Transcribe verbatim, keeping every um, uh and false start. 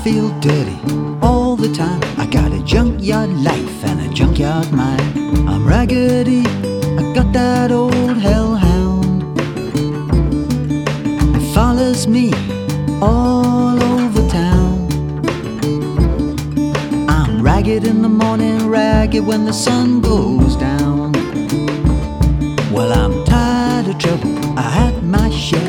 feel dirty all the time. I got a junkyard life and a junkyard mind. I'm raggedy, I got that old hellhound. It follows me all over town. I'm ragged in the morning, ragged when the sun goes down. Well, I'm tired of trouble, I had my share.